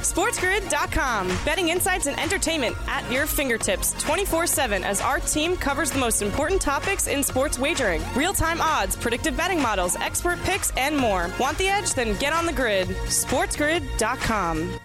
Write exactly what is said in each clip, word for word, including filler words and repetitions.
SportsGrid dot com. Betting insights and entertainment at your fingertips twenty-four seven as our team covers the most important topics in sports wagering. Real-time odds, predictive betting models, expert picks, and more. Want the edge? Then get on the grid. SportsGrid dot com.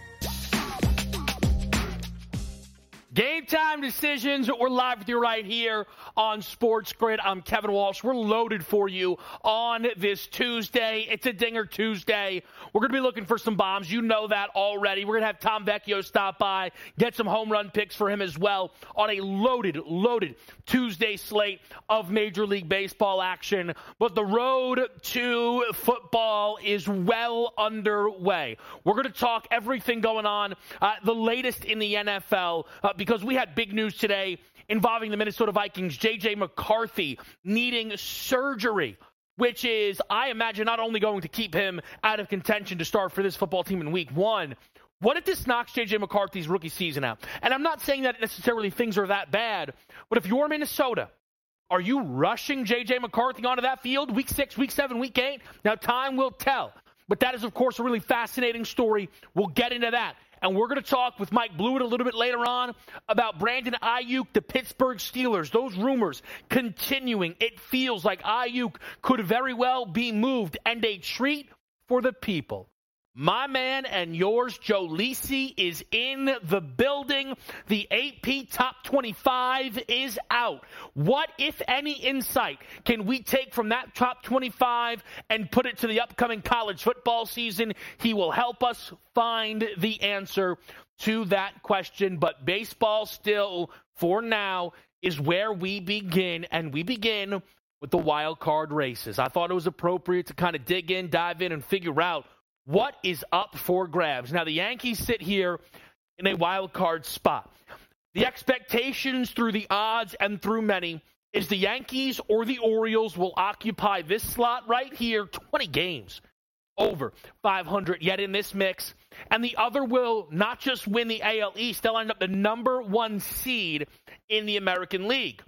Game time decisions. We're live with you right here on Sports Grid. I'm Kevin Walsh. We're loaded for you on this Tuesday. It's a Dinger Tuesday. We're going to be looking for some bombs. You know that already. We're going to have Tom Vecchio stop by, get some home run picks for him as well on a loaded, loaded Tuesday slate of Major League Baseball action. But the road to football is well underway. We're going to talk everything going on, uh, the latest in the N F L, uh, because we had big news today involving the Minnesota Vikings. J J McCarthy needing surgery, which is, I imagine, not only going to keep him out of contention to start for this football team in week one. What if this knocks J J McCarthy's rookie season out? And I'm not saying that necessarily things are that bad, but if you're Minnesota, are you rushing J J McCarthy onto that field week six, week seven, week eight? Now, time will tell. But that is, of course, a really fascinating story. We'll get into that. And we're going to talk with Mike Blewett a little bit later on about Brandon Aiyuk, the Pittsburgh Steelers. Those rumors continuing. It feels like Aiyuk could very well be moved, and a treat for the people. My man and yours, Joe Lisi, is in the building. The A P Top twenty-five is out. What, if any, insight can we take from that Top twenty-five and put it to the upcoming college football season? He will help us find the answer to that question. But baseball still, for now, is where we begin, and we begin with the wild card races. I thought it was appropriate to kind of dig in, dive in, and figure out what is up for grabs. Now, the Yankees sit here in a wild card spot. The expectations through the odds and through many is the Yankees or the Orioles will occupy this slot right here, twenty games over five hundred yet in this mix. And the other will not just win the A L East, they'll end up the number one seed in the American League.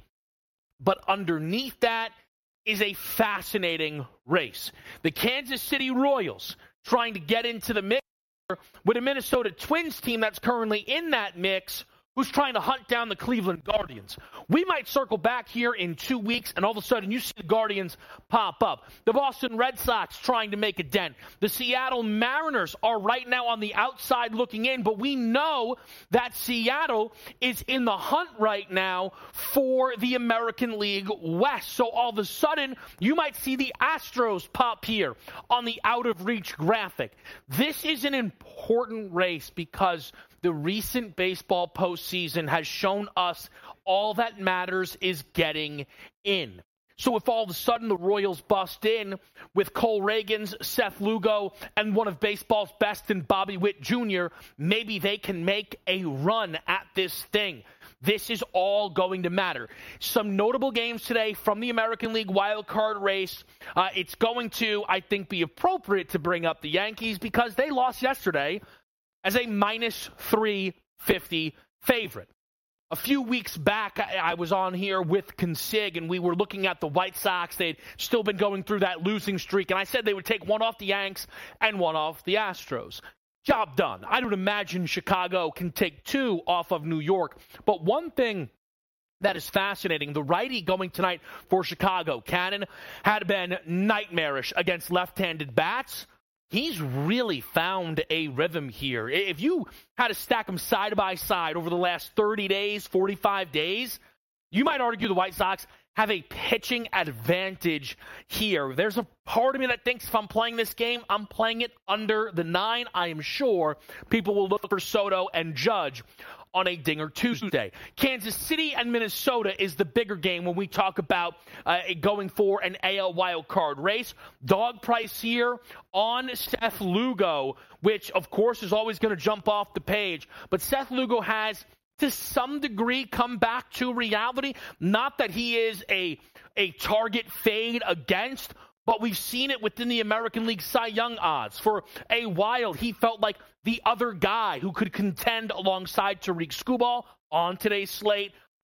But underneath that is a fascinating race. The Kansas City Royals trying to get into the mix with a Minnesota Twins team that's currently in that mix, who's trying to hunt down the Cleveland Guardians. We might circle back here in two weeks, and all of a sudden you see the Guardians pop up. The Boston Red Sox trying to make a dent. The Seattle Mariners are right now on the outside looking in, but we know that Seattle is in the hunt right now for the American League West. So all of a sudden, you might see the Astros pop here on the out-of-reach graphic. This is an important race because the recent baseball postseason has shown us all that matters is getting in. So if all of a sudden the Royals bust in with Cole Reagans, Seth Lugo, and one of baseball's best in Bobby Witt Junior, maybe they can make a run at this thing. This is all going to matter. Some notable games today from the American League wild card race. Uh, it's going to, I think, be appropriate to bring up the Yankees because they lost yesterday as a minus three fifty favorite. A few weeks back, I, I was on here with Consig, and we were looking at the White Sox. They'd still been going through that losing streak, and I said they would take one off the Yanks and one off the Astros. Job done. I would imagine Chicago can take two off of New York. But one thing that is fascinating, the righty going tonight for Chicago, Cannon, had been nightmarish against left-handed bats. He's really found a rhythm here. If you had to stack them side by side over the last thirty days, forty-five days, you might argue the White Sox have a pitching advantage here. There's a part of me that thinks if I'm playing this game, I'm playing it under the nine. I am sure people will look for Soto and Judge on a Dinger Tuesday. Kansas City and Minnesota is the bigger game when we talk about uh, going for an A L wild card race. Dog price here on Seth Lugo, which of course is always going to jump off the page. But Seth Lugo has to some degree come back to reality. Not that he is a, a target fade against, but we've seen it within the American League Cy Young odds. For a while, he felt like the other guy who could contend alongside Tariq Skubal on today's slate.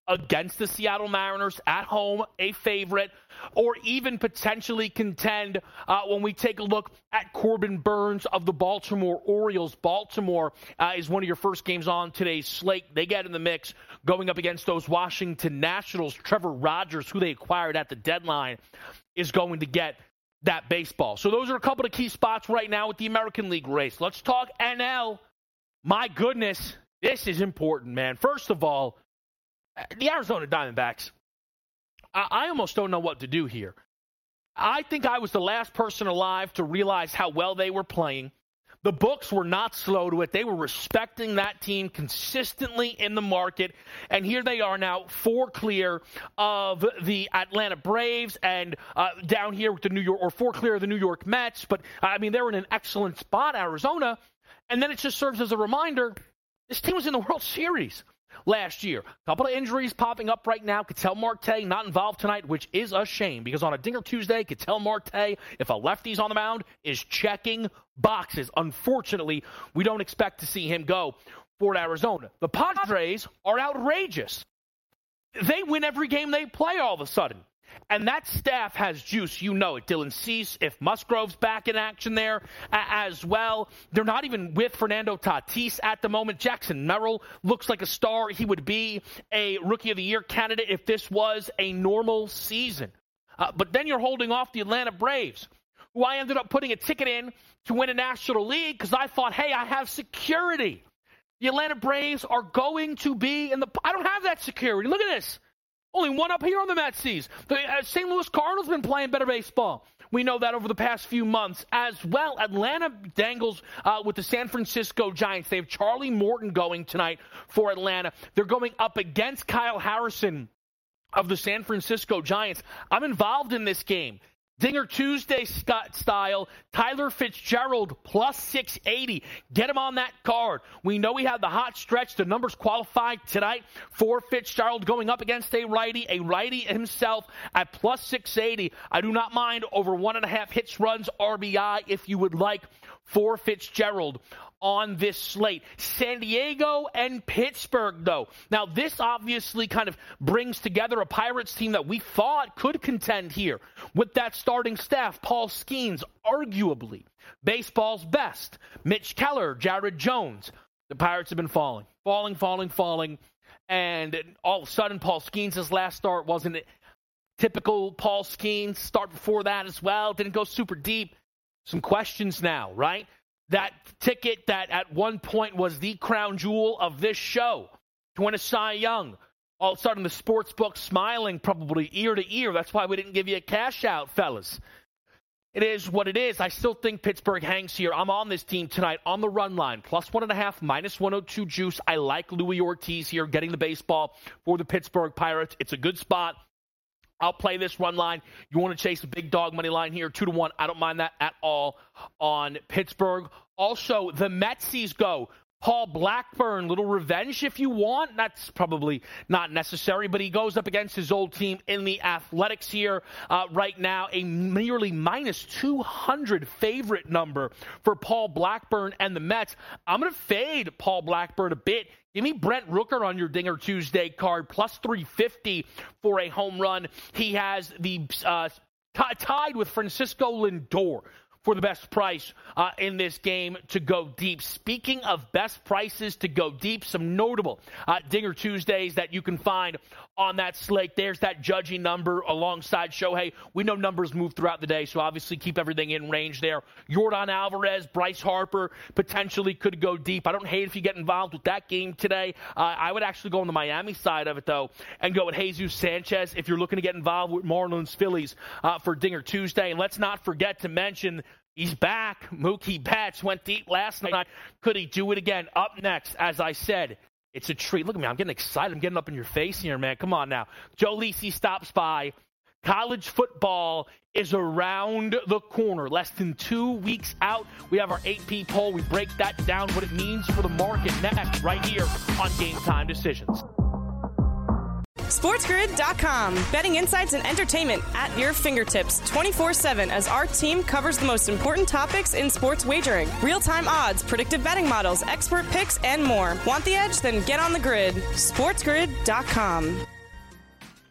against the Seattle Mariners at home, a favorite, or even potentially contend uh, when we take a look at Corbin Burns of the Baltimore Orioles. Baltimore uh, is one of your first games on today's slate. They get in the mix going up against those Washington Nationals. Trevor Rogers, who they acquired at the deadline, is going to get that baseball. So those are a couple of key spots right now with the American League race. Let's talk N L. My goodness, this is important, man. First of all, the Arizona Diamondbacks, I, I almost don't know what to do here. I think I was the last person alive to realize how well they were playing. The books were not slow to it. They were respecting that team consistently in the market. And here they are now, four clear of the Atlanta Braves and uh, down here with the New York, or four clear of the New York Mets. But, I mean, they're in an excellent spot, Arizona. And then it just serves as a reminder, this team was in the World Series last year. A couple of injuries popping up right now. Ketel Marte not involved tonight, which is a shame because on a Dinger Tuesday, Ketel Marte, if a lefty's on the mound, is checking boxes. Unfortunately, we don't expect to see him go for Arizona. The Padres are outrageous. They win every game they play all of a sudden. And that staff has juice, you know it. Dylan Cease, if Musgrove's back in action there uh, as well. They're not even with Fernando Tatis at the moment. Jackson Merrill looks like a star. He would be a Rookie of the Year candidate if this was a normal season. Uh, but then you're holding off the Atlanta Braves, who I ended up putting a ticket in to win a National League because I thought, hey, I have security. The Atlanta Braves are going to be in the – I don't have that security. Look at this. Only one up here on the Metsies. The uh, Saint Louis Cardinals been playing better baseball. We know that over the past few months as well. Atlanta dangles uh, with the San Francisco Giants. They have Charlie Morton going tonight for Atlanta. They're going up against Kyle Harrison of the San Francisco Giants. I'm involved in this game. Dinger Tuesday Scott style, Tyler Fitzgerald plus six eighty. Get him on that card. We know we have the hot stretch. The numbers qualified tonight for Fitzgerald going up against a righty, a righty himself at plus six eighty. I do not mind over one and a half hits, runs, R B I if you would like for Fitzgerald on this slate. San Diego and Pittsburgh, though. Now, this obviously kind of brings together a Pirates team that we thought could contend here with that starting staff. Paul Skeens, arguably baseball's best. Mitch Keller, Jared Jones. The Pirates have been falling, falling, falling, falling. And all of a sudden, Paul Skeens' last start wasn't typical Paul Skeens. Start before that as well. Didn't go super deep. Some questions now, right? That ticket that at one point was the crown jewel of this show to win a Cy Young. All of a sudden, the sports book smiling probably ear to ear. That's why we didn't give you a cash out, fellas. It is what it is. I still think Pittsburgh hangs here. I'm on this team tonight on the run line. Plus one and a half, minus one oh two juice. I like Louis Ortiz here getting the baseball for the Pittsburgh Pirates. It's a good spot. I'll play this run line. You want to chase a big dog money line here, two to one. I don't mind that at all on Pittsburgh. Also, the Metsies go. Paul Blackburn, little revenge if you want. That's probably not necessary, but he goes up against his old team in the Athletics here uh, right now. A nearly minus two hundred favorite number for Paul Blackburn and the Mets. I'm going to fade Paul Blackburn a bit. Give me Brent Rooker on your Dinger Tuesday card, plus three fifty for a home run. He has the uh, t- tied with Francisco Lindor for the best price uh, in this game to go deep. Speaking of best prices to go deep, some notable uh, Dinger Tuesdays that you can find on that slate. There's that judging number alongside Shohei. We know numbers move throughout the day, so obviously keep everything in range there. Yordan Alvarez, Bryce Harper potentially could go deep. I don't hate if you get involved with that game today. Uh, I would actually go on the Miami side of it, though, and go with Jesus Sanchez if you're looking to get involved with Marlins Phillies uh, for Dinger Tuesday. And let's not forget to mention he's back. Mookie Betts went deep last night. Could he do it again? Up next, as I said, it's a treat. Look at me. I'm getting excited. I'm getting up in your face here, man. Come on now. Joe Lisi stops by. College football is around the corner. Less than two weeks out. We have our A P poll. We break that down, what it means for the market next, right here on Game Time Decisions. SportsGrid dot com. Betting insights and entertainment at your fingertips twenty-four seven as our team covers the most important topics in sports wagering. Real-time odds, predictive betting models, expert picks, and more. Want the edge? Then get on the grid. SportsGrid dot com.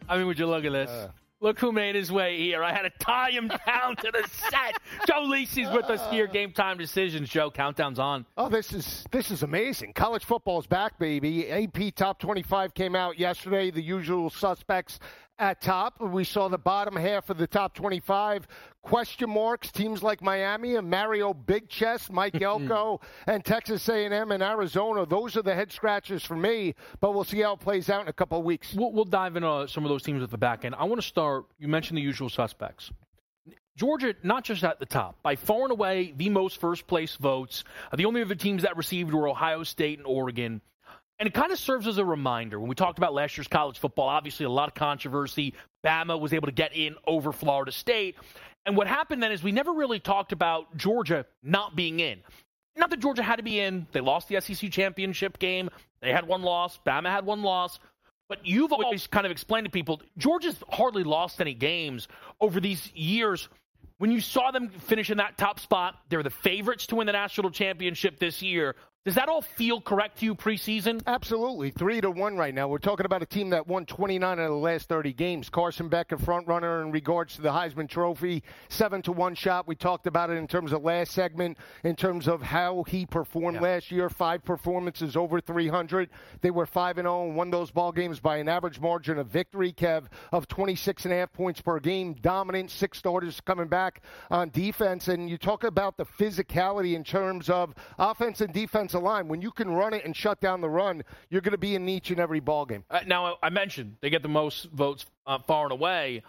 I mean, would you look at this? Uh. Look who made his way here. I had to tie him down to the set. Joe Lisi's with us here. Game Time Decisions. Joe, countdown's on. Oh, this is this is amazing. College football's back, baby. A P Top twenty-five came out yesterday. The usual suspects at top. We saw the bottom half of the top twenty-five. Question marks, teams like Miami and Mario Big Chest, Mike Elko, and Texas A and M and Arizona. Those are the head scratchers for me, but we'll see how it plays out in a couple of weeks. We'll, we'll dive into some of those teams at the back end. I want to start, you mentioned the usual suspects. Georgia, not just at the top, by far and away the most first-place votes. The only other teams that received were Ohio State and Oregon. And it kind of serves as a reminder. When we talked about last year's college football, obviously a lot of controversy. Bama was able to get in over Florida State. And what happened then is we never really talked about Georgia not being in. Not that Georgia had to be in. They lost the S E C championship game. They had one loss. Bama had one loss. But you've always kind of explained to people, Georgia's hardly lost any games over these years. When you saw them finish in that top spot, they're the favorites to win the national championship this year. Does that all feel correct to you preseason? Absolutely. Three to one right now. We're talking about a team that won twenty-nine out of the last thirty games. Carson Beck, a front runner in regards to the Heisman Trophy. Seven to one shot. We talked about it in terms of last segment, in terms of how he performed yeah. last year. Five performances over three hundred. They were five and oh and won those ball games by an average margin of victory, Kev, of twenty-six and a half points per game. Dominant. Six starters coming back on defense. And you talk about the physicality in terms of offense and defensive line. When you can run it and shut down the run, you're going to be in each and every ball game. Uh, now, I mentioned they get the most votes uh, far and away.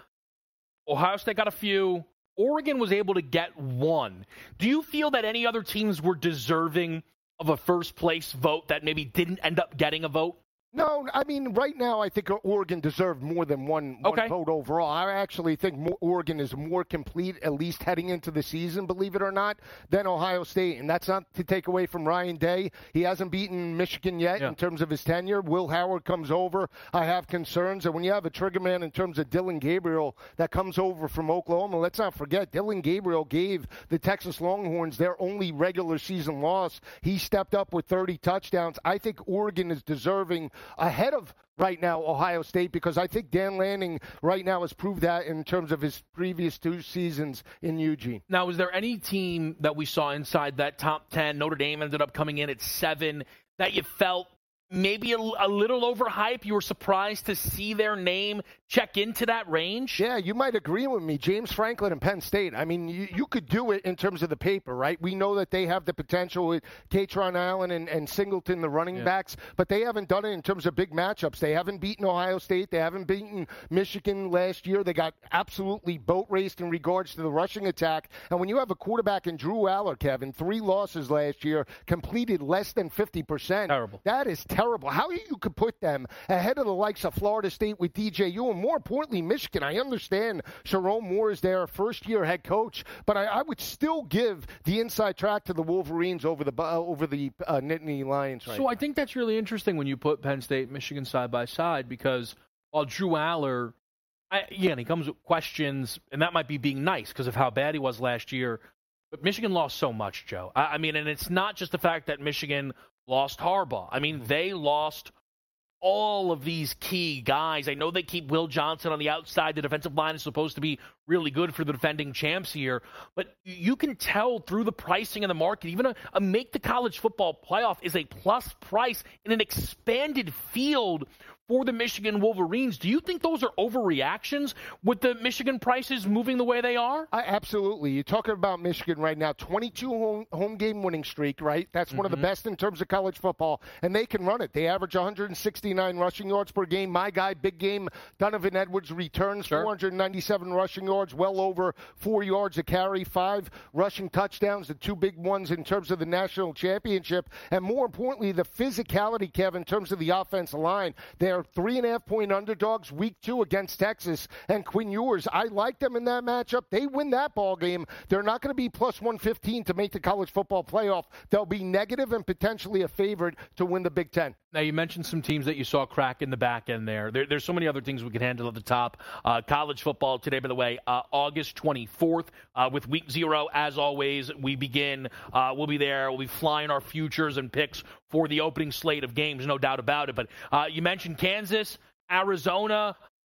Ohio State got a few. Oregon was able to get one. Do you feel that any other teams were deserving of a first-place vote that maybe didn't end up getting a vote? No, I mean, right now I think Oregon deserved more than one, one okay. vote overall. I actually think more, Oregon is more complete, at least heading into the season, believe it or not, than Ohio State. And that's not to take away from Ryan Day. He hasn't beaten Michigan yet yeah. in terms of his tenure. Will Howard comes over. I have concerns. And when you have a trigger man in terms of Dillon Gabriel that comes over from Oklahoma, let's not forget, Dillon Gabriel gave the Texas Longhorns their only regular season loss. He stepped up with thirty touchdowns. I think Oregon is deserving ahead of right now Ohio State, because I think Dan Lanning right now has proved that in terms of his previous two seasons in Eugene. Now, is there any team that we saw inside that top ten, Notre Dame ended up coming in at seven, that you felt maybe a, a little overhyped? You were surprised to see their name check into that range? Yeah, you might agree with me. James Franklin and Penn State. I mean, you, you could do it in terms of the paper, right? We know that they have the potential with Katron Allen and, and Singleton, the running yeah. backs, but they haven't done it in terms of big matchups. They haven't beaten Ohio State. They haven't beaten Michigan last year. They got absolutely boat raced in regards to the rushing attack. And when you have a quarterback in Drew Aller, Kevin, three losses last year, completed less than fifty percent. Terrible. That is terrible. How you could put them ahead of the likes of Florida State with D J U, and more importantly, Michigan. I understand Sharon Moore is their first-year head coach, but I, I would still give the inside track to the Wolverines over the uh, over the uh, Nittany Lions. Right so now. I think that's really interesting when you put Penn State and Michigan side by side, because while Drew Aller, I, yeah, he comes with questions, and that might be being nice because of how bad he was last year. But Michigan lost so much, Joe. I, I mean, and it's not just the fact that Michigan lost Harbaugh. I mean, they lost all of these key guys. I know they keep Will Johnson on the outside. The defensive line is supposed to be really good for the defending champs here. But you can tell through the pricing in the market, even a, a make the college football playoff is a plus price in an expanded field for the Michigan Wolverines. Do you think those are overreactions with the Michigan prices moving the way they are? I, absolutely. You're talking about Michigan right now, twenty-two home, home game winning streak, right? That's mm-hmm. one of the best in terms of college football, and they can run it. They average one hundred sixty-nine rushing yards per game. My guy, big game, Donovan Edwards returns, sure. four hundred ninety-seven rushing yards, well over four yards a carry, five rushing touchdowns, the two big ones in terms of the national championship, and more importantly, the physicality, Kevin, in terms of the offensive line. They're three and a half point underdogs week two against Texas, and Quinn Ewers, I like them in that matchup. They win that ball game. They're not going to be plus one fifteen to make the college football playoff. They'll be negative and potentially a favorite to win the Big Ten. Now, you mentioned some teams that you saw crack in the back end there. there there's so many other things we can handle at the top. Uh, college football today, by the way, uh, August twenty-fourth uh, with week zero. As always, we begin. Uh, we'll be there. We'll be flying our futures and picks for the opening slate of games, no doubt about it. But uh, you mentioned Kansas, Arizona.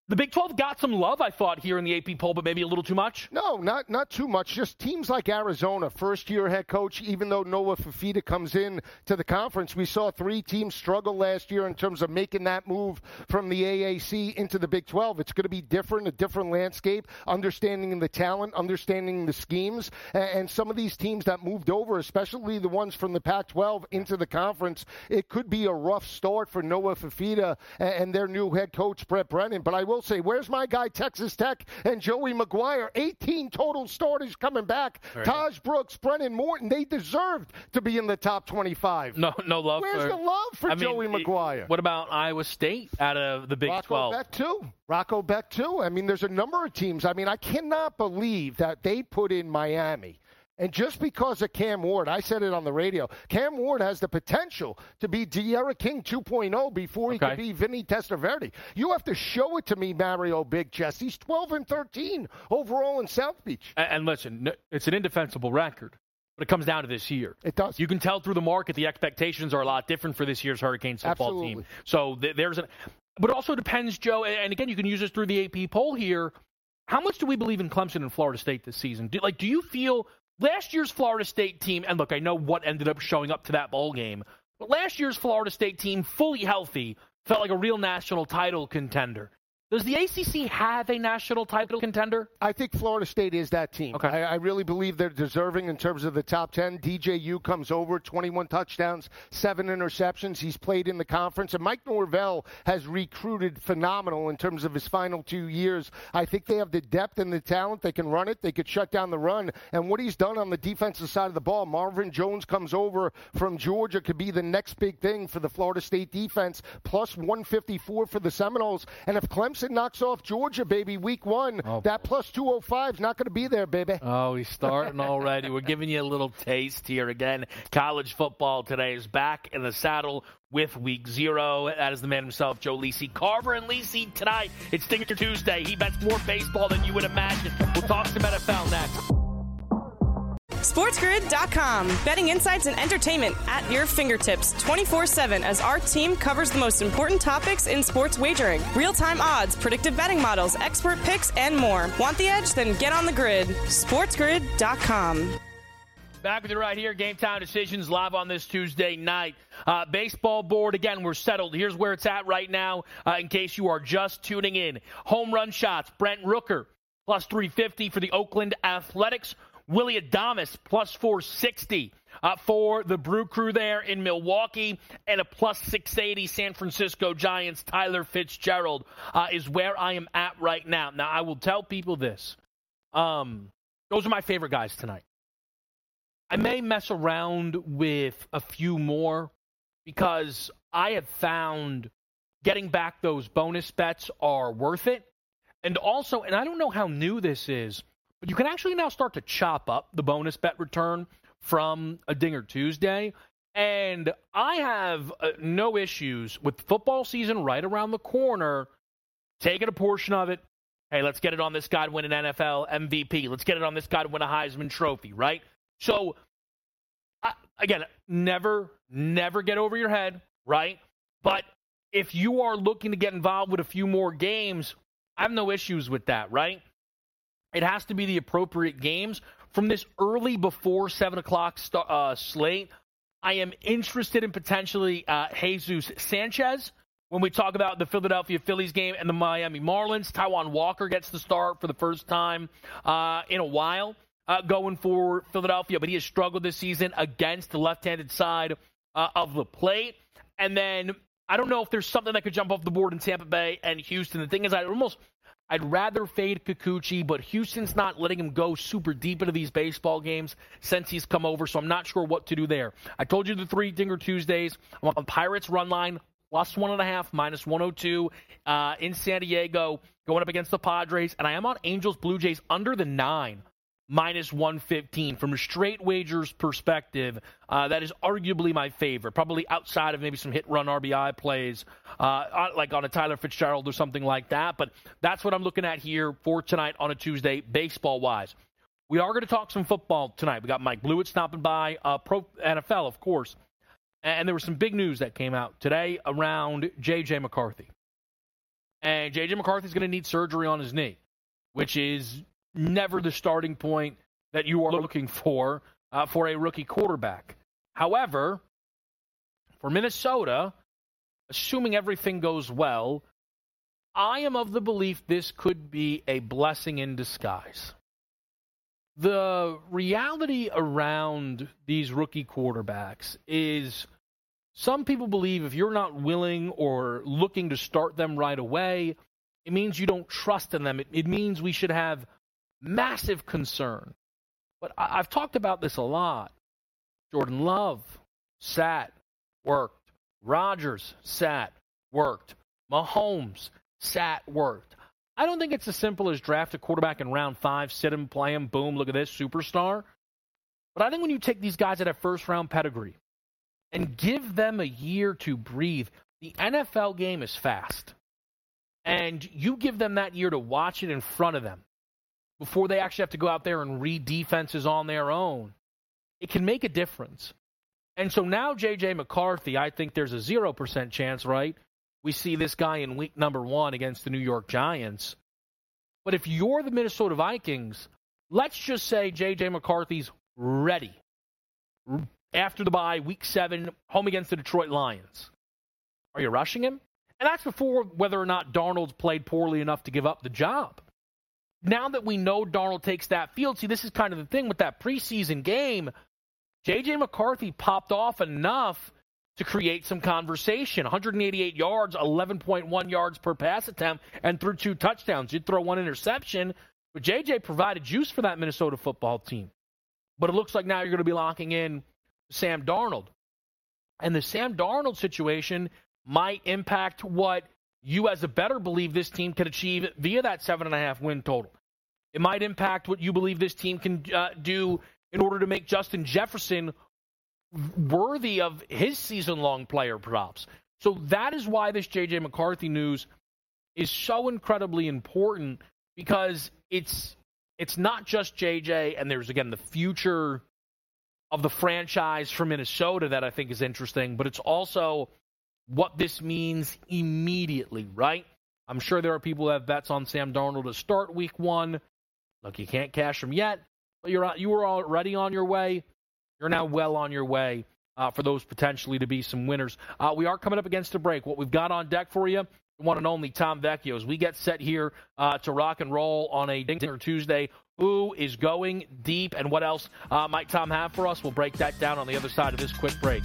The Big twelve got some love, I thought, here in the A P poll, but maybe a little too much? No, not not too much. Just teams like Arizona, first-year head coach, even though Noah Fifita comes in to the conference, we saw three teams struggle last year in terms of making that move from the A A C into the Big twelve. It's going to be different, a different landscape, understanding the talent, understanding the schemes, and some of these teams that moved over, especially the ones from the Pac twelve into the conference, it could be a rough start for Noah Fifita and their new head coach, Brett Brennan. But I will say, where's my guy Texas Tech and Joey McGuire? eighteen total starters coming back. Right. Taj Brooks, Brennan Morton, they deserved to be in the top twenty-five. No, no love. Where's for, the love for I Joey mean, McGuire? What about Iowa State out of the Big Rocco twelve? Beck too. Rocco Beck too. I mean, there's a number of teams. I mean, I cannot believe that they put in Miami. And just because of Cam Ward, I said it on the radio, Cam Ward has the potential to be De'Ara King two point oh before he okay. could be Vinny Testaverde. You have to show it to me, Mario Big Chest. He's twelve and thirteen overall in South Beach. And, and listen, it's an indefensible record, but it comes down to this year. It does. You can tell through the market the expectations are a lot different for this year's Hurricanes football Absolutely. team. So th- there's an, but it also depends, Joe, and again, you can use this through the A P poll here. How much do we believe in Clemson and Florida State this season? Do, like, do you feel last year's Florida State team, and look, I know what ended up showing up to that bowl game, but last year's Florida State team, fully healthy, felt like a real national title contender. Does the A C C have a national title contender? I think Florida State is that team. Okay. I, I really believe they're deserving in terms of the top ten. D J U comes over, twenty-one touchdowns, seven interceptions. He's played in the conference. And Mike Norvell has recruited phenomenal in terms of his final two years. I think they have the depth and the talent. They can run it. They could shut down the run. And what he's done on the defensive side of the ball, Marvin Jones comes over from Georgia, could be the next big thing for the Florida State defense, plus one fifty-four for the Seminoles. And if Clemson knocks off Georgia, baby, week one, oh, that plus two oh five is not going to be there, baby. Oh, he's starting already. We're giving you a little taste here. Again, college football today is back in the saddle with week zero. That is the man himself, Joe Lisi. Carver and Lisi tonight. It's Stinger Tuesday. He bets more baseball than you would imagine. We'll talk some N F L next. SportsGrid dot com. Betting insights and entertainment at your fingertips twenty-four seven as our team covers the most important topics in sports wagering. Real-time odds, predictive betting models, expert picks, and more. Want the edge? Then get on the grid. SportsGrid dot com. Back with you right here. Game Time Decisions live on this Tuesday night. Uh, baseball board, again, we're settled. Here's where it's at right now uh, in case you are just tuning in. Home run shots, Brent Rooker, plus three fifty for the Oakland Athletics. Willy Adames, plus four sixty uh, for the Brew Crew there in Milwaukee. And a plus six eighty San Francisco Giants. Tyler Fitzgerald uh, is where I am at right now. Now, I will tell people this. Um, those are my favorite guys tonight. I may mess around with a few more because I have found getting back those bonus bets are worth it. And also, and I don't know how new this is, but you can actually now start to chop up the bonus bet return from a Dinger Tuesday. And I have uh, no issues with football season right around the corner, taking a portion of it. Hey, let's get it on this guy to win an N F L M V P. Let's get it on this guy to win a Heisman Trophy, right? So, I, again, never, never get over your head, right? But if you are looking to get involved with a few more games, I have no issues with that, right? It has to be the appropriate games. From this early before seven o'clock st- uh, slate, I am interested in potentially uh, Jesus Sanchez. When we talk about the Philadelphia Phillies game and the Miami Marlins, Taijuan Walker gets the start for the first time uh, in a while uh, going for Philadelphia, but he has struggled this season against the left-handed side uh, of the plate. And then I don't know if there's something that could jump off the board in Tampa Bay and Houston. The thing is, I almost – I'd rather fade Kikuchi, but Houston's not letting him go super deep into these baseball games since he's come over, so I'm not sure what to do there. I told you the three Dinger Tuesdays. I'm on Pirates run line, plus one and a half, minus one oh two uh, in San Diego, going up against the Padres, and I am on Angels Blue Jays under the nine, minus one fifteen. From a straight wagers perspective, uh, that is arguably my favorite, probably outside of maybe some hit-run R B I plays, uh, like on a Tyler Fitzgerald or something like that. But that's what I'm looking at here for tonight on a Tuesday, baseball-wise. We are going to talk some football tonight. We got Mike Blewett stopping by, uh, pro N F L, of course. And there was some big news that came out today around J J McCarthy. And J J. McCarthy's going to need surgery on his knee, which is never the starting point that you are looking for uh, for a rookie quarterback. However, for Minnesota, assuming everything goes well, I am of the belief this could be a blessing in disguise. The reality around these rookie quarterbacks is some people believe if you're not willing or looking to start them right away, it means you don't trust in them. It, it means we should have massive concern. But I, I've talked about this a lot. Jordan Love sat, worked. Rodgers sat, worked. Mahomes sat, worked. I don't think it's as simple as draft a quarterback in round five, sit him, play him, boom, look at this, superstar. But I think when you take these guys that have first-round pedigree and give them a year to breathe, the N F L game is fast. And you give them that year to watch it in front of them before they actually have to go out there and read defenses on their own. It can make a difference. And so now J J. McCarthy, I think there's a zero percent chance, right? We see this guy in week number one against the New York Giants. But if you're the Minnesota Vikings, let's just say J J. McCarthy's ready. After the bye, week seven, home against the Detroit Lions. Are you rushing him? And that's before whether or not Darnold's played poorly enough to give up the job. Now that we know Darnold takes that field, see, this is kind of the thing with that preseason game. J J. McCarthy popped off enough to create some conversation. one hundred eighty-eight yards, eleven point one yards per pass attempt, and threw two touchdowns. You'd throw one interception, but J J provided juice for that Minnesota football team. But it looks like now you're going to be locking in Sam Darnold. And the Sam Darnold situation might impact what you as a better believe this team can achieve via that seven and a half win total. It might impact what you believe this team can uh, do in order to make Justin Jefferson worthy of his season-long player props. So that is why this J J. McCarthy news is so incredibly important, because it's it's not just J J, and there's, again, the future of the franchise for Minnesota that I think is interesting, but it's also what this means immediately, right? I'm sure there are people who have bets on Sam Darnold to start week one. Look, you can't cash them yet, but you're you were already on your way. You're now well on your way uh, for those potentially to be some winners. Uh, we are coming up against a break. What we've got on deck for you, the one and only Tom Vecchio, as we get set here uh, to rock and roll on a Dinger Tuesday. Who is going deep, and what else uh, might Tom have for us? We'll break that down on the other side of this quick break.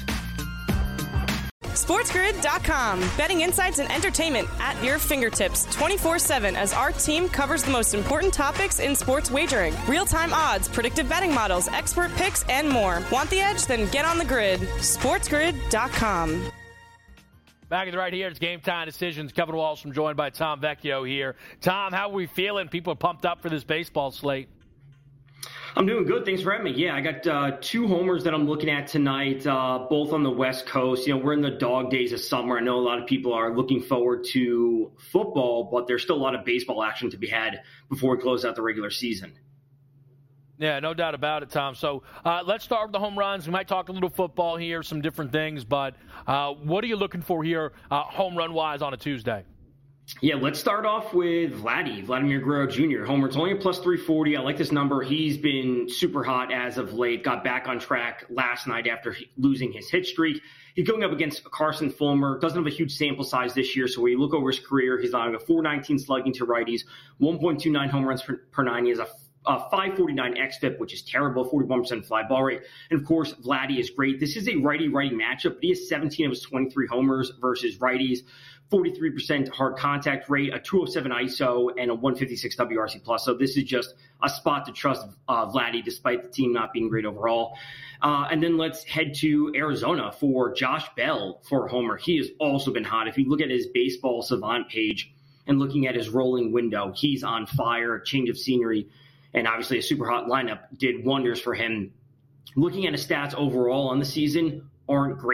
SportsGrid dot com. Betting insights and entertainment at your fingertips twenty-four seven as our team covers the most important topics in sports wagering. Real-time odds, predictive betting models, expert picks, and more. Want the edge? Then get on the grid. SportsGrid dot com. Back at the right here, it's Game Time Decisions. Kevin Walsh, I'm joined by Tom Vecchio here. Tom, how are we feeling? People are pumped up for this baseball slate. I'm doing good. Thanks for having me. Yeah, I got uh, two homers that I'm looking at tonight, uh, both on the West Coast. You know, we're in the dog days of summer. I know a lot of people are looking forward to football, but there's still a lot of baseball action to be had before we close out the regular season. Yeah, no doubt about it, Tom. So uh, let's start with the home runs. We might talk a little football here, some different things, but uh, what are you looking for here uh, home run-wise on a Tuesday? Yeah, let's start off with Vladdy, Vladimir Guerrero Junior Homer, it's only a plus three forty. I like this number. He's been super hot as of late, got back on track last night after losing his hit streak. He's going up against Carson Fulmer. Doesn't have a huge sample size this year, so when you look over his career, he's on a four nineteen slugging to righties, one point two nine home runs per, per nine. He has a Uh, five forty-nine X F I P, which is terrible, forty-one percent fly ball rate. And, of course, Vladdy is great. This is a righty-righty matchup, but he has seventeen of his twenty-three homers versus righties, forty-three percent hard contact rate, a two oh seven I S O, and a one fifty-six W R C plus. So this is just a spot to trust uh, Vladdy, despite the team not being great overall. Uh, and then let's head to Arizona for Josh Bell for Homer. He has also been hot. If you look at his Baseball Savant page and looking at his rolling window, he's on fire, change of scenery. And obviously a super hot lineup did wonders for him. Looking at his stats overall on the season aren't great.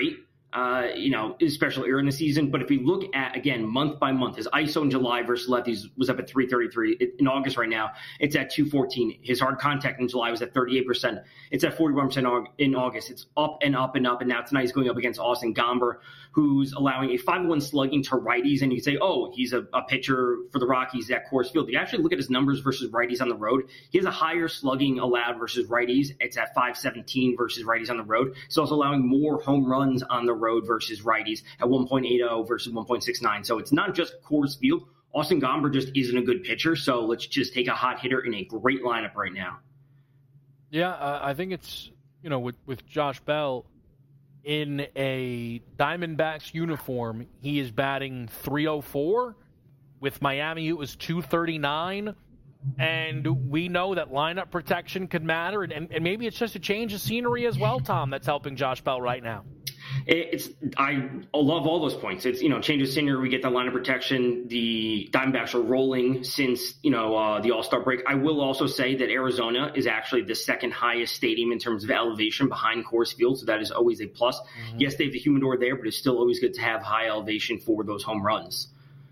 uh, you know, especially early in the season. But if we look at, again, month by month, his I S O in July versus lefties was up at three thirty-three. In August right now, it's at two fourteen. His hard contact in July was at thirty-eight percent. It's at forty-one percent in August. It's up and up and up. And now tonight he's going up against Austin Gomber, who's allowing a five oh one slugging to righties. And you can say, oh, he's a, a pitcher for the Rockies at Coors Field. You actually look at his numbers versus righties on the road. He has a higher slugging allowed versus righties. It's at five seventeen versus righties on the road. He's also allowing more home runs on the road versus righties at one point eight oh versus one point six nine. So it's not just Coors Field. Austin Gomber just isn't a good pitcher. So let's just take a hot hitter in a great lineup right now. Yeah, uh, I think it's, you know, with, with Josh Bell in a Diamondbacks uniform, he is batting three oh four. With Miami, it was two thirty-nine. And we know that lineup protection could matter. And, and maybe it's just a change of scenery as well, Tom, that's helping Josh Bell right now. It's I love all those points. It's, you know, change of scenery. We get the line of protection. The Diamondbacks are rolling since, you know, uh, the All-Star break. I will also say that Arizona is actually the second highest stadium in terms of elevation behind Coors Field. So that is always a plus. Mm-hmm. Yes, they have the humidor there, but it's still always good to have high elevation for those home runs.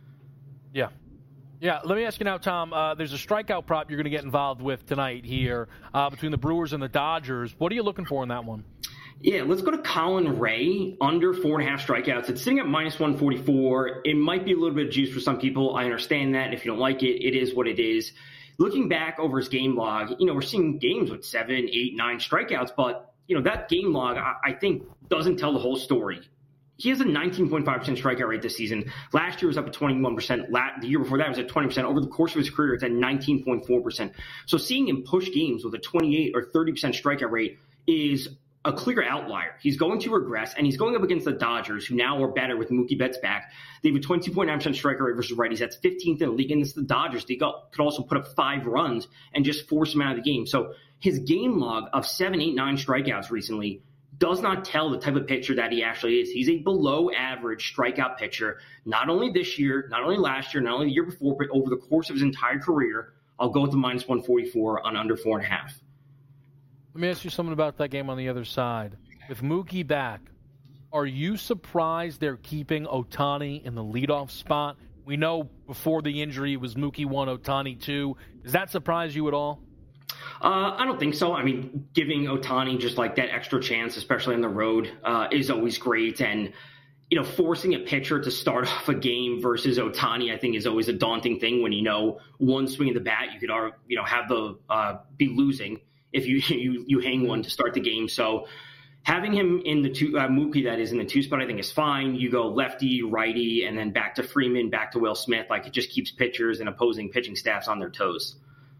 Yeah. Yeah, let me ask you now, Tom. Uh, there's a strikeout prop you're going to get involved with tonight here uh, between the Brewers and the Dodgers. What are you looking for in that one? Yeah, let's go to Colin Ray, under four and a half strikeouts. It's sitting at minus one forty-four. It might be a little bit of juice for some people. I understand that. If you don't like it, it is what it is. Looking back over his game log, you know, we're seeing games with seven, eight, nine strikeouts, but, you know, that game log, I, I think, doesn't tell the whole story. He has a nineteen point five percent strikeout rate this season. Last year was up at twenty-one percent. The year before that was at twenty percent. Over the course of his career, it's at nineteen point four percent. So seeing him push games with a twenty-eight or thirty percent strikeout rate is a clear outlier. He's going to regress, and he's going up against the Dodgers, who now are better with Mookie Betts back. They have a twenty point nine percent strikeout rate versus righties. That's fifteenth in the league. And it's the Dodgers. They got, could also put up five runs and just force him out of the game. So his game log of seven, eight, nine strikeouts recently does not tell the type of pitcher that he actually is. He's a below average strikeout pitcher, not only this year, not only last year, not only the year before, but over the course of his entire career. I'll go with the minus one forty-four on under four and a half. Let me ask you something about that game on the other side. With Mookie back, are you surprised they're keeping Ohtani in the leadoff spot? We know before the injury it was Mookie one, Ohtani two. Does that surprise you at all? Uh, I don't think so. I mean, giving Ohtani just like that extra chance, especially on the road, uh, is always great. And, you know, forcing a pitcher to start off a game versus Ohtani, I think, is always a daunting thing when you know one swing of the bat, you could, you know, have the uh, be losing if you, you you hang one to start the game. So having him in the two, uh, Mookie that is in the two spot, I think is fine. You go lefty, righty, and then back to Freeman, back to Will Smith. Like, it just keeps pitchers and opposing pitching staffs on their toes.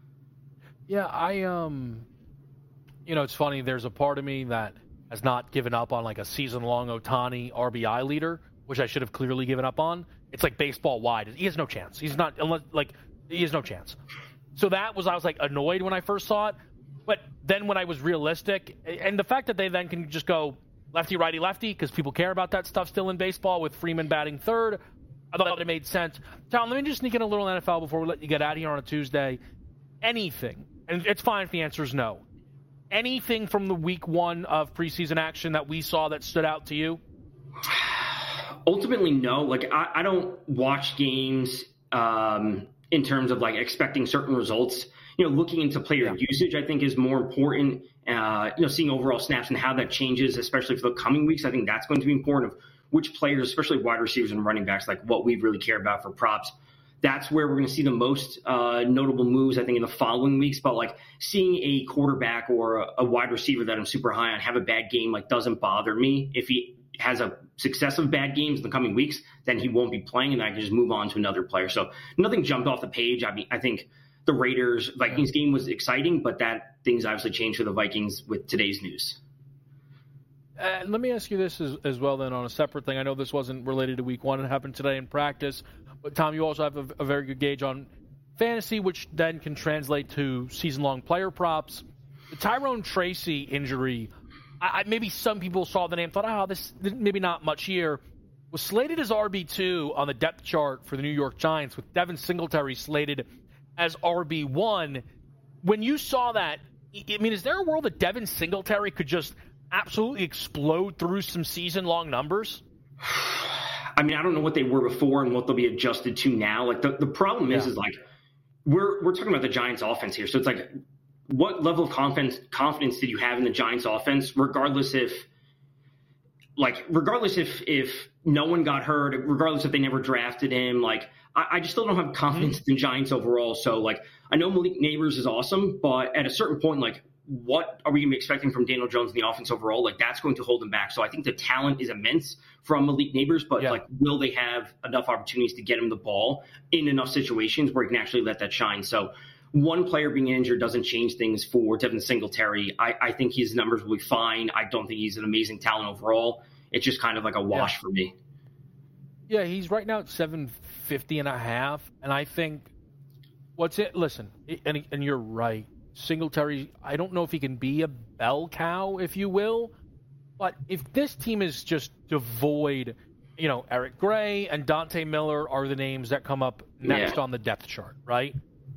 Yeah, I, um, you know, it's funny. There's a part of me that has not given up on like a season-long Ohtani R B I leader, which I should have clearly given up on. It's like baseball wide. He has no chance. He's not, unless, like, he has no chance. So that was, I was like annoyed when I first saw it. But then when I was realistic, and the fact that they then can just go lefty, righty, lefty, because people care about that stuff still in baseball with Freeman batting third, I thought it made sense. Tom, let me just sneak in a little N F L before we let you get out of here on a Tuesday. Anything, and it's fine if the answer is no, anything from the week one of preseason action that we saw that stood out to you? Ultimately, no. Like, I, I don't watch games um, in terms of, like, expecting certain results. You know, looking into player yeah. usage, I think, is more important. Uh, you know, seeing overall snaps and how that changes, especially for the coming weeks, I think that's going to be important, of which players, especially wide receivers and running backs, like what we really care about for props. That's where we're going to see the most uh, notable moves, I think, in the following weeks. But, like, seeing a quarterback or a, a wide receiver that I'm super high on have a bad game, like, doesn't bother me. If he has a successive bad games in the coming weeks, then he won't be playing, and I can just move on to another player. So nothing jumped off the page. I mean, I think the Raiders-Vikings game was exciting, but that things obviously changed for the Vikings with today's news. Uh, let me ask you this as, as well, then, on a separate thing. I know this wasn't related to week one. It happened today in practice. But, Tom, you also have a, a very good gauge on fantasy, which then can translate to season-long player props. The Tyrone Tracy injury, I, I, maybe some people saw the name, thought, oh, this maybe not much here. Was slated as R B two on the depth chart for the New York Giants, with Devin Singletary slated as R B one. When you saw that, I mean, is there a world that Devin Singletary could just absolutely explode through some season-long numbers? I mean, I don't know what they were before and what they'll be adjusted to now. Like the, the problem is, yeah. is like we're we're talking about the Giants offense here. So it's like, what level of confidence confidence did you have in the Giants offense, regardless if like regardless if if no one got hurt, regardless if they never drafted him, like I, I just still don't have confidence mm-hmm. in Giants overall. So like I know Malik Neighbors is awesome, but at a certain point, like what are we going to be expecting from Daniel Jones in the offense overall? Like that's going to hold him back. So I think the talent is immense from Malik Neighbors, but yeah. like, will they have enough opportunities to get him the ball in enough situations where he can actually let that shine? So one player being injured doesn't change things for Devin Singletary. I, I think his numbers will be fine. I don't think he's an amazing talent overall. It's just kind of like a wash yeah. for me. Yeah, he's right now at seven fifty and a half. And I think what's it? Listen, and, and you're right. Singletary, I don't know if he can be a bell cow, if you will, but if this team is just devoid, you know, Eric Gray and Dante Miller are the names that come up next yeah. on the depth chart, right?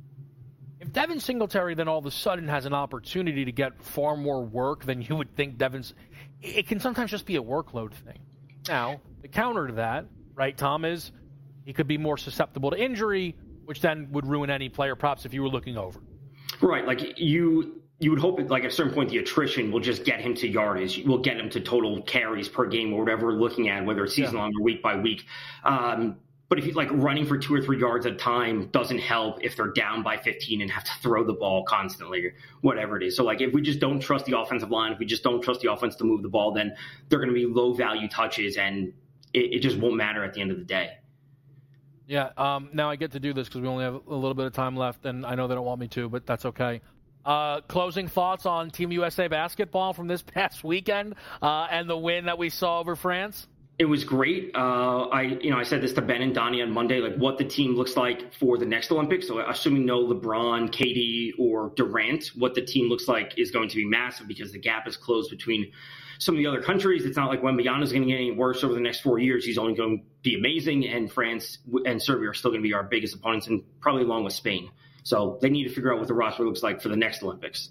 If Devin Singletary then all of a sudden has an opportunity to get far more work than you would think Devin's, it can sometimes just be a workload thing. Now, the counter to that, right, Tom, is he could be more susceptible to injury, which then would ruin any player props if you were looking over. Right, like you you would hope at like at a certain point the attrition will just get him to yardage, will get him to total carries per game or whatever we're looking at, whether it's season yeah. long or week by week. Um, but if he's like running for two or three yards at a time doesn't help if they're down by fifteen and have to throw the ball constantly or whatever it is. So like if we just don't trust the offensive line, if we just don't trust the offense to move the ball, then they're going to be low value touches and it, it just won't matter at the end of the day. Yeah, um, now I get to do this because we only have a little bit of time left, and I know they don't want me to, but that's okay. Uh, closing thoughts on Team U S A basketball from this past weekend uh, and the win that we saw over France? It was great. Uh, I, you know, I said this to Ben and Donnie on Monday, like what the team looks like for the next Olympics. So assuming no LeBron, K D, or Durant, what the team looks like is going to be massive because the gap is closed between some of the other countries. It's not like Wembanyama is going to get any worse over the next four years. He's only going to be amazing, and France and Serbia are still going to be our biggest opponents, and probably along with Spain. So they need to figure out what the roster looks like for the next Olympics.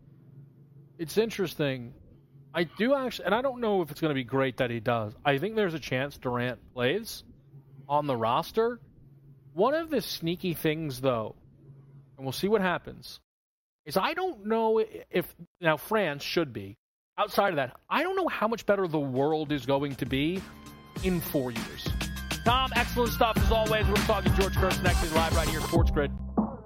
It's interesting. I do actually, and I don't know if it's going to be great that he does. I think there's a chance Durant plays on the roster. One of the sneaky things, though, and we'll see what happens, is I don't know if, now France should be, outside of that, I don't know how much better the world is going to be in four years. Tom, excellent stuff as always. We're talking George Kurtz next. He's live right here at Sports Grid.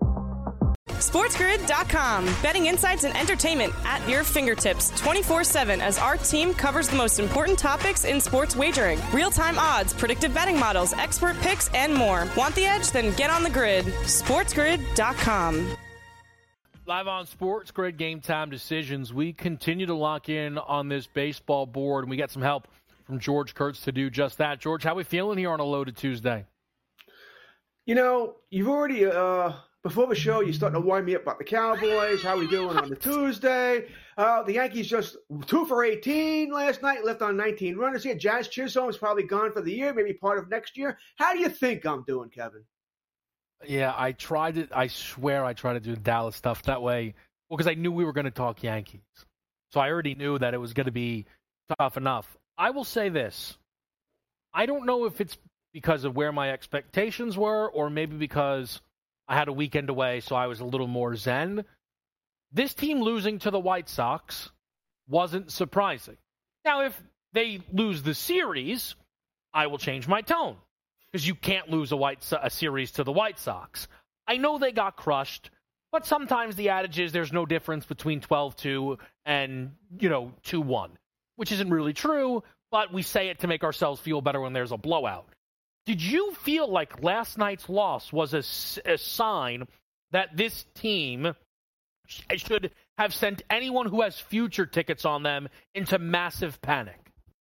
SportsGrid dot com. Betting insights and entertainment at your fingertips twenty-four seven as our team covers the most important topics in sports wagering. Real-time odds, predictive betting models, expert picks, and more. Want the edge? Then get on the grid. SportsGrid dot com. Live on Sports Grid Game Time Decisions, we continue to lock in on this baseball board, and we get some help from George Kurtz to do just that. George, how are we feeling here on a loaded Tuesday? You know, you've already, uh, before the show, you're starting to wind me up about the Cowboys, how we doing on the Tuesday. Uh, the Yankees just two for eighteen last night, left on nineteen runners here. Jazz Chisholm is probably gone for the year, maybe part of next year. How do you think I'm doing, Kevin? Yeah, I tried to, I swear I tried to do Dallas stuff that way. Well, because I knew we were going to talk Yankees. So I already knew that it was going to be tough enough. I will say this. I don't know if it's because of where my expectations were or maybe because I had a weekend away, so I was a little more zen. This team losing to the White Sox wasn't surprising. Now, if they lose the series, I will change my tone. Because you can't lose a, white, a series to the White Sox. I know they got crushed, but sometimes the adage is there's no difference between twelve two and, you know, two one, which isn't really true, but we say it to make ourselves feel better when there's a blowout. Did you feel like last night's loss was a, a sign that this team should have sent anyone who has future tickets on them into massive panic?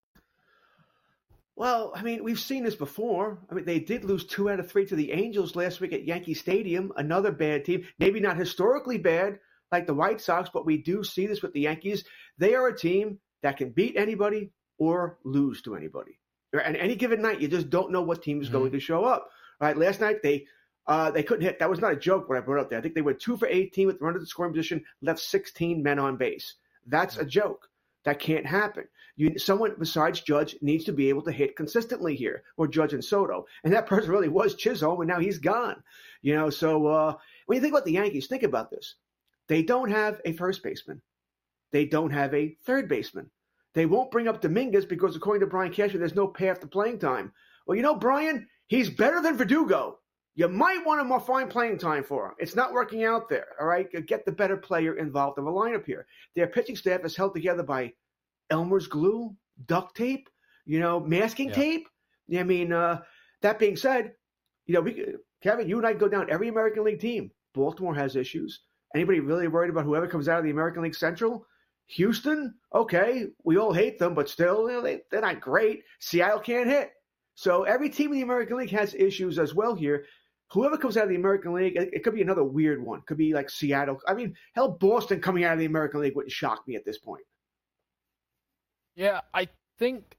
Well, I mean, we've seen this before. I mean, they did lose two out of three to the Angels last week at Yankee Stadium, another bad team. Maybe not historically bad like the White Sox, but we do see this with the Yankees. They are a team that can beat anybody or lose to anybody. And any given night, you just don't know what team is mm-hmm. going to show up. Right? Last night, they uh, they couldn't hit. That was not a joke when I brought it up there. I think they went two for eighteen with the run to the scoring position, left sixteen men on base. That's mm-hmm. a joke. That can't happen. You, someone besides Judge needs to be able to hit consistently here, or Judge and Soto. And that person really was Chisholm, and now he's gone. You know, so uh, when you think about the Yankees, think about this. They don't have a first baseman. They don't have a third baseman. They won't bring up Dominguez because, according to Brian Cashman, there's no path to playing time. Well, you know, Brian, he's better than Verdugo. You might want to find playing time for him. It's not working out there, all right? Get the better player involved in the lineup here. Their pitching staff is held together by Elmer's glue, duct tape, you know, masking yeah. tape. I mean, uh, that being said, you know, we, Kevin, you and I go down every American League team. Baltimore has issues. Anybody really worried about whoever comes out of the American League Central? Houston, okay, we all hate them, but still, you know, they, they're not great. Seattle can't hit. So every team in the American League has issues as well here. Whoever comes out of the American League, it, it could be another weird one. Could be like Seattle. I mean, hell, Boston coming out of the American League wouldn't shock me at this point. Yeah, I think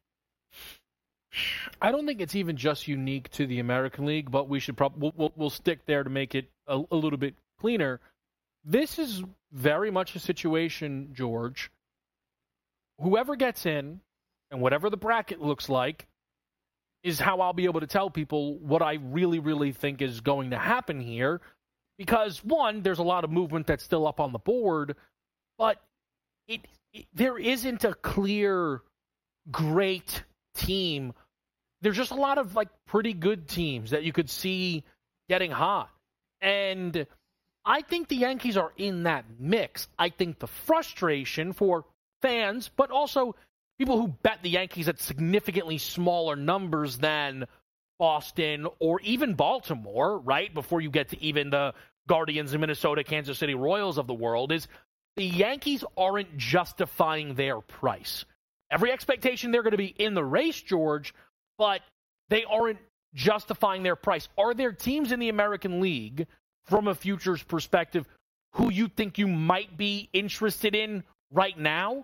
– I don't think it's even just unique to the American League, but we should probably we'll, we'll, we'll stick there to make it a, a little bit cleaner. This is very much a situation, George. Whoever gets in, and whatever the bracket looks like, is how I'll be able to tell people what I really, really think is going to happen here. Because, one, there's a lot of movement that's still up on the board, but it, it there isn't a clear, great team. There's just a lot of, like, pretty good teams that you could see getting hot. And I think the Yankees are in that mix. I think the frustration for fans, but also people who bet the Yankees at significantly smaller numbers than Boston or even Baltimore, right, before you get to even the Guardians of Minnesota, Kansas City Royals of the world, is the Yankees aren't justifying their price. Every expectation they're going to be in the race, George, but they aren't justifying their price. Are there teams in the American League, from a futures perspective, who you think you might be interested in right now?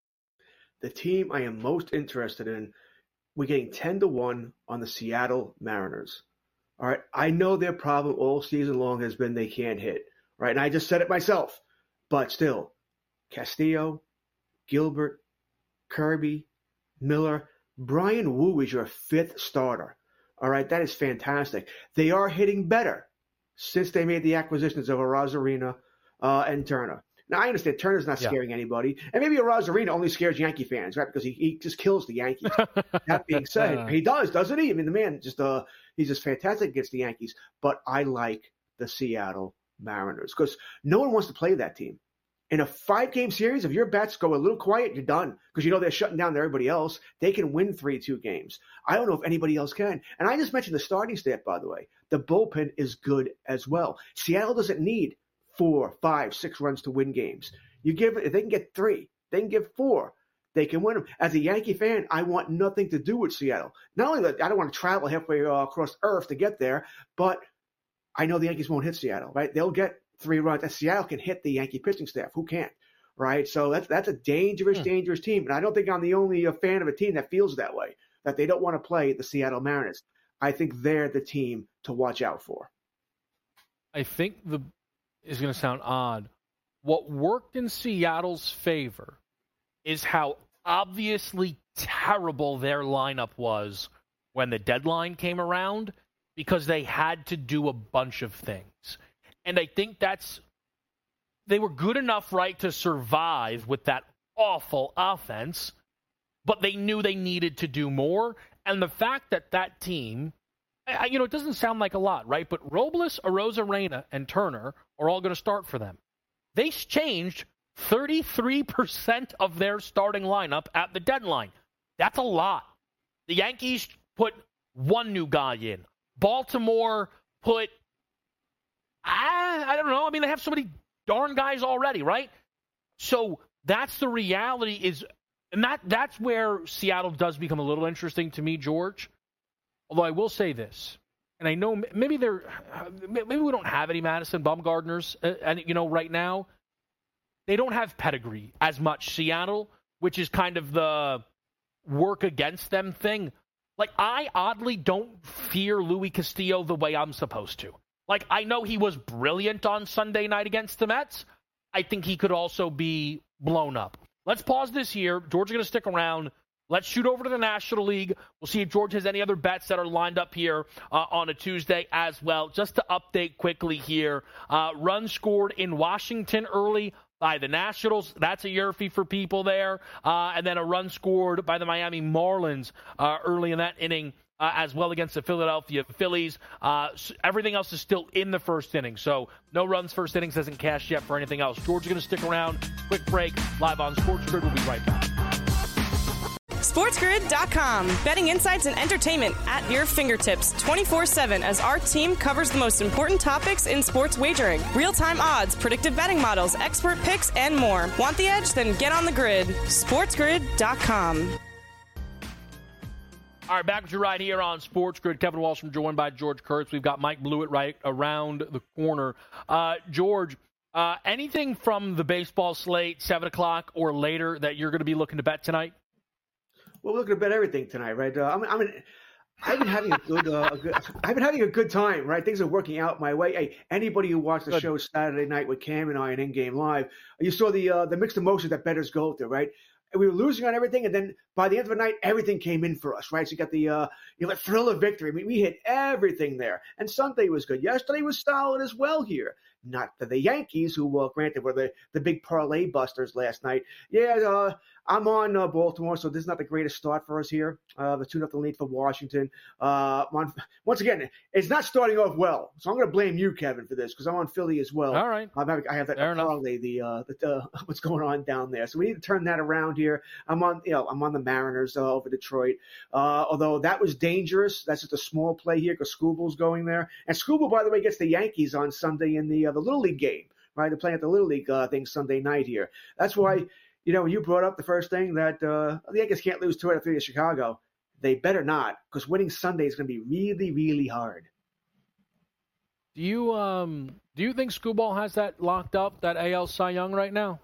The team I am most interested in, we're getting ten to one on the Seattle Mariners. All right, I know their problem all season long has been they can't hit, right? And I just said it myself. But still, Castillo, Gilbert, Kirby, Miller, Brian Wu is your fifth starter. All right, that is fantastic. They are hitting better since they made the acquisitions of Arozarena uh, and Turner. Now, I understand Turner's not yeah. scaring anybody, and maybe Arozarena only scares Yankee fans, right, because he, he just kills the Yankees. That being said, he does, doesn't he? I mean, the man just uh, he's just fantastic against the Yankees. But I like the Seattle Mariners because no one wants to play that team. In a five-game series, if your bats go a little quiet, you're done because you know they're shutting down everybody else. They can win three two games. I don't know if anybody else can. And I just mentioned the starting staff, by the way. The bullpen is good as well. Seattle doesn't need four, five, six runs to win games. You give if they can get three, they can get four, they can win them. As a Yankee fan, I want nothing to do with Seattle. Not only that, I don't want to travel halfway uh, across Earth to get there, but I know the Yankees won't hit Seattle, right? They'll get three runs. And Seattle can hit the Yankee pitching staff. Who can't, right? So that's that's a dangerous, hmm. dangerous team. And I don't think I'm the only uh, fan of a team that feels that way, that they don't want to play the Seattle Mariners. I think they're the team to watch out for. I think the is going to sound odd. What worked in Seattle's favor is how obviously terrible their lineup was when the deadline came around because they had to do a bunch of things. And I think that's they were good enough, right, to survive with that awful offense, but they knew they needed to do more. And the fact that that team, you know, it doesn't sound like a lot, right? But Robles, Arozarena, and Turner are all going to start for them. They changed thirty-three percent of their starting lineup at the deadline. That's a lot. The Yankees put one new guy in. Baltimore put, I, I don't know. I mean, they have so many darn guys already, right? So that's the reality is, and that that's where Seattle does become a little interesting to me, George. Although I will say this, and I know maybe they're, maybe we don't have any Madison Bumgarners, and you know, right now, they don't have pedigree as much. Seattle, which is kind of the work against them thing. Like, I oddly don't fear Luis Castillo the way I'm supposed to. Like, I know he was brilliant on Sunday night against the Mets. I think he could also be blown up. let's pause this here. Georgia's going to stick around. Let's shoot over to the National League. We'll see if George has any other bets that are lined up here uh, on a Tuesday as well. Just to update quickly here, uh, runs scored in Washington early by the Nationals. That's a Yerfie for people there. Uh, and then a run scored by the Miami Marlins uh, early in that inning uh, as well against the Philadelphia Phillies. Uh, everything else is still in the first inning. So no runs first innings hasn't cashed yet for anything else. Georgia's going to stick around. Quick break. Live on Sports Grid. We'll be right back. SportsGrid dot com. Betting insights and entertainment at your fingertips twenty-four seven as our team covers the most important topics in sports wagering. Real-time odds, predictive betting models, expert picks, and more. Want the edge? Then get on the grid. SportsGrid dot com. All right, back with you right here on Sports Grid. Kevin Walsh, joined by George Kurtz. We've got Mike Blewett right around the corner. Uh, George, uh, anything from the baseball slate, seven o'clock or later, that you're going to be looking to bet tonight? Well, we're looking to bet everything tonight, right? Uh, I'm, I'm an, I've been having a good, uh, a good, I've been having a good time, right? Things are working out my way. Hey, anybody who watched the good. show Saturday night with Cam and I on In Game Live, you saw the uh, the mixed emotions that bettors go through, right? And we were losing on everything, and then by the end of the night, everything came in for us, right? So you got the uh, you know, the thrill of victory. I mean, we hit everything there, and Sunday was good. Yesterday was solid as well here. Not for the Yankees, who, uh, granted, were the, the big parlay busters last night. Yeah, uh, I'm on uh, Baltimore, so this is not the greatest start for us here. Uh, the two nothing lead for Washington. Uh, on, once again, it's not starting off well, so I'm going to blame you, Kevin, for this because I'm on Philly as well. All right, I'm having, I have that parlay, the, uh, the uh, what's going on down there. So we need to turn that around here. I'm on, you know, I'm on the Mariners uh, over Detroit. Uh, although that was dangerous. That's just a small play here because Scooble's going there, and Scooble, by the way, gets the Yankees on Sunday in the uh, the Little League game. Right, they're playing at the Little League uh, thing Sunday night here. That's why, you know, when you brought up the first thing that uh, the Yankees can't lose two out of three to Chicago, they better not, because winning Sunday is going to be really, really hard. Do you um do you think Scooball has that locked up, that A L Cy Young right now?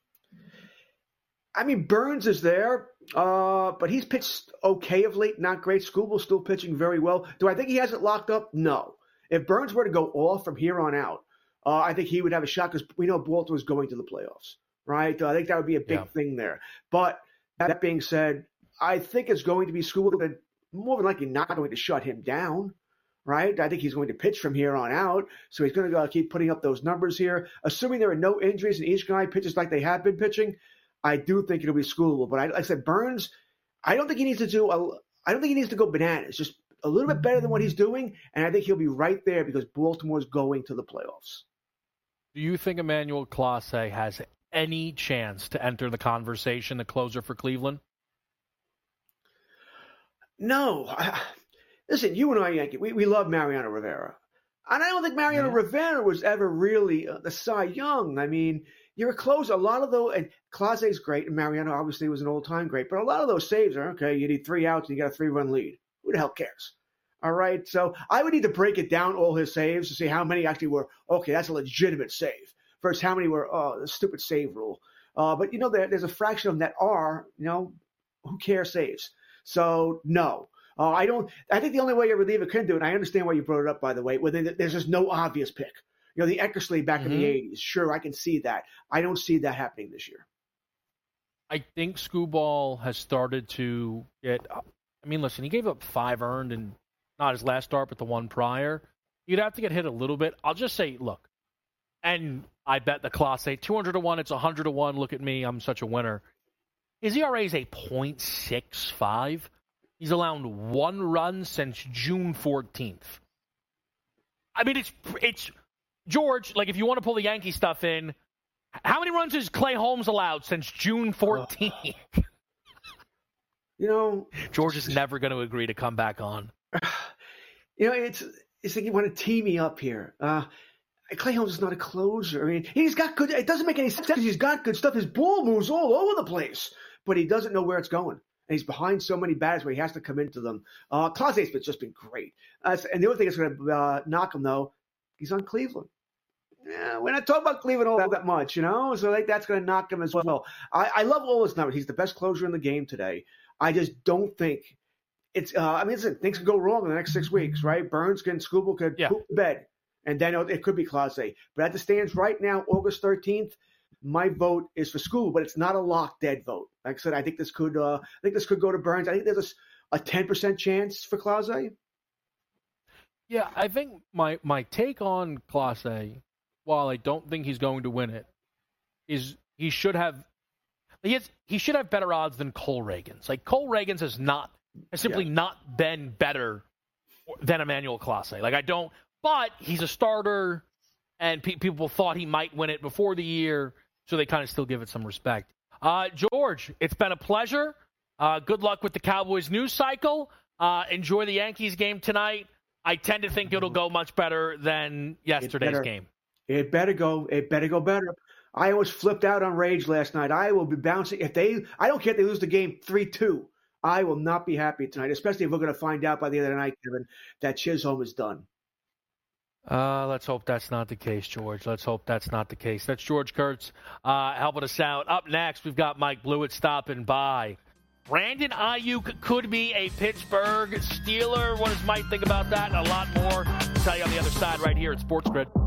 I mean, Burns is there, uh, but he's pitched okay of late, not great. Scooble's still pitching very well. Do I think he has it locked up? No. If Burns were to go off from here on out, Uh, I think he would have a shot because we know Baltimore's going to the playoffs, right? Uh, I think that would be a big yeah. thing there. But that being said, I think it's going to be Scooble that more than likely not going to shut him down, right? I think he's going to pitch from here on out. So he's going to go keep putting up those numbers here. Assuming there are no injuries and each guy pitches like they have been pitching, I do think it'll be Scooble. But I, like I said, Burns, I don't think he needs to do a, I don't think he needs to go bananas. Just a little bit better than what he's doing. And I think he'll be right there because Baltimore's going to the playoffs. Do you think Emmanuel Clase has any chance to enter the conversation, the closer for Cleveland? No. I, listen, you and I, Yankee, we, we love Mariano Rivera. And I don't think Mariano yeah. Rivera was ever really uh, the Cy Young. I mean, you're a closer. A lot of those, and Clase's great, and Mariano obviously was an old-time great, but a lot of those saves are, okay, you need three outs and you got a three-run lead. Who the hell cares? All right, so I would need to break it down, all his saves, to see how many actually were, okay, that's a legitimate save, versus how many were, oh, the stupid save rule. Uh, but, you know, there, there's a fraction of them that are, you know, who cares saves. So, no. Uh, I don't – I think the only way a reliever can do it, and I understand why you brought it up, by the way, where there's just no obvious pick. You know, the Eckersley back mm-hmm. in the eighties, sure, I can see that. I don't see that happening this year. I think Scooball has started to get – I mean, listen, he gave up five earned and – not his last start, but the one prior. You'd have to get hit a little bit. I'll just say, look, and I bet the Clase two hundred to one, it's one hundred to one. Look at me, I'm such a winner. His E R A is a point six five. He's allowed one run since June fourteenth. I mean, it's it's George, like if you want to pull the Yankee stuff in, how many runs has Clay Holmes allowed since June fourteenth? Uh, you know, George is never going to agree to come back on. You know, it's it's like you want to tee me up here. Uh, Clay Holmes is not a closer. I mean, he's got good. It doesn't make any sense because he's got good stuff. His ball moves all over the place, but he doesn't know where it's going. And he's behind so many batters where he has to come into them. Uh, Clase's been just been great. Uh, and the other thing that's going to uh, knock him, though, he's on Cleveland. Yeah, we're not talking about Cleveland all that much, you know? So like, that's going to knock him as well. I, I love all his numbers. He's the best closer in the game today. I just don't think – It's. Uh, I mean, listen, things can go wrong in the next six weeks, right? Burns can, Scooble could yeah. poop the bed, and then it could be Clase. But as it stands right now, August thirteenth, my vote is for School, but it's not a lock dead vote. Like I said, I think this could uh, I think this could go to Burns. I think there's a, a ten percent chance for Clase. Yeah, I think my my take on Clase, while I don't think he's going to win it, is he should have he has, he should have better odds than Cole Reagans. Like Cole Reagans has not has simply yeah. not been better than Emmanuel Clase. Like I don't, but he's a starter, and pe- people thought he might win it before the year, so they kind of still give it some respect. Uh, George, it's been a pleasure. Uh, good luck with the Cowboys news cycle. Uh, enjoy the Yankees game tonight. I tend to think it'll go much better than yesterday's it better, game. It better go. It better go better. I was flipped out on Rage last night. I will be bouncing. If they, I don't care if they lose the game three two. I will not be happy tonight, especially if we're going to find out by the end of the night, Kevin, that Chisholm is done. Uh, let's hope that's not the case, George. Let's hope that's not the case. That's George Kurtz uh, helping us out. Up next, we've got Mike Blewett stopping by. Brandon Ayuk could be a Pittsburgh Steeler. What does Mike think about that? And a lot more. I'll tell you on the other side right here at Sports Grid.